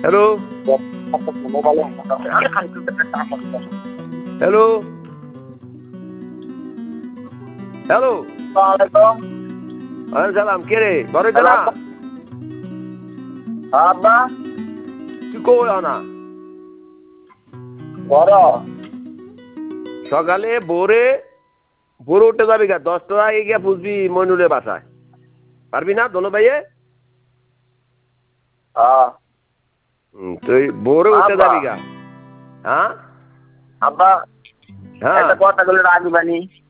Hello hello hello সালাম কে রে ঘরে না আব্বা তুই কই না বড় সকালে ভোরে ভোরে উঠে যাবি গা 10টার আগে গিয়া বুঝবি মইনুলের বাসায় পারবি না দোনো ভাইয়ে হ্যাঁ তুই ভোরে উঠে আব্বা। যাবি গা হ্যাঁ আব্বা হ্যাঁ একটা কথা বলে রাখবানি